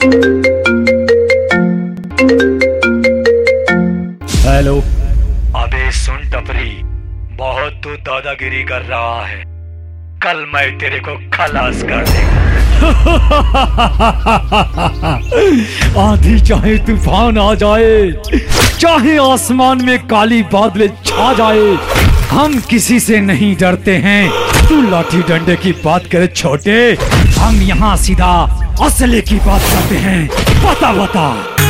Hello. अबे सुन टपरी, बहुत तू दादागिरी कर रहा है। कल मैं तेरे को खलास कर देगा। आंधी चाहे तूफान आ जाए, चाहे आसमान में काली बादल छा जाए, हम किसी से नहीं डरते हैं। तू लाठी डंडे की बात करे छोटे, हम यहाँ सीधा असले की बात करते हैं। बता बता।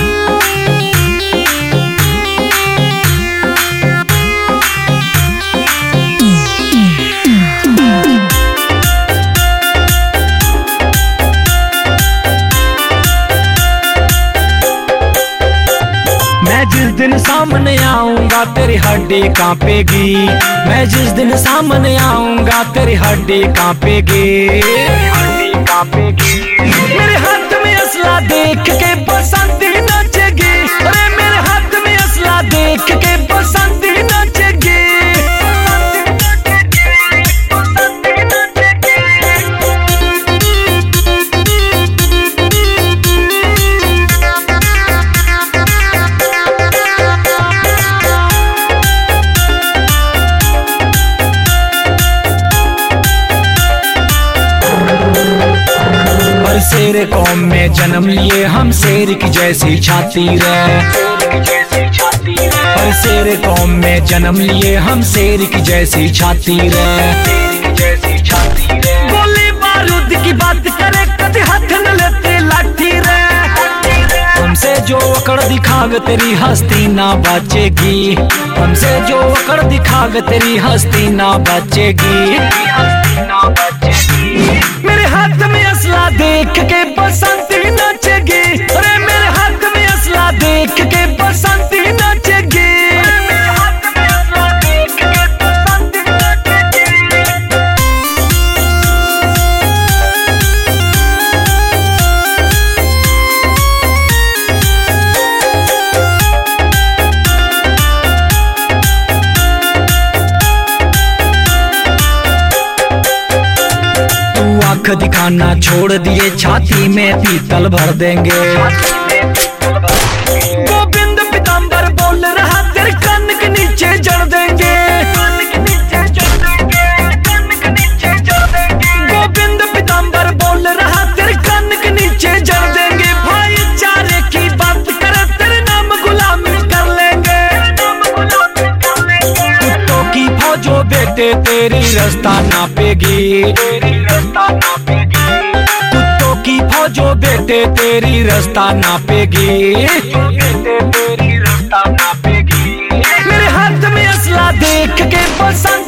मैं जिस दिन सामने आऊंगा तेरी हड्डी कांपेगी। मैं जिस दिन सामने आऊंगा तेरी हड्डी कांपेगी। मेरे हाथ में असला देख के बसंती नाचेगी। अरे मेरे हाथ में असला देख के बसंती नाचेगी। शेर कौम में जन्म लिए हम, शेर की जैसी छाती रे। पर शेर कौम में जन्म लिए हम, शेर की जैसी छाती रे। गोली बारूद की बात करे कभी हाथ न लेते लाठी रे। हमसे जो अकड़ दिखाग तेरी हस्ती ना बचेगी। हमसे जो अकड़ दिखाग तेरी हस्ती ना बचेगी। मेरे हाथ में असला देख के बसंती नाचेगी। अरे मेरे हाथ में असला देख के बसंती नाचेगी। आँख दिखाना छोड़ दिए, छाती में पीतल भर देंगे। गोविंद पीताम्बर बोल रहा तेरे कान के नीचे जड़ देंगे। गोविंद पीताम्बर बोल रहा तेरे कान के नीचे जड़ देंगे। भाईचारे की बात करे तेरे नाम गुलामी कर लेंगे। कुत्तों की फौजों बेटे तेरी रास्ता नापेगी। कुत्तों की फौजों बेटे तेरी रास्ता नापेगी। मेरे हाथ में असला देख के बसंत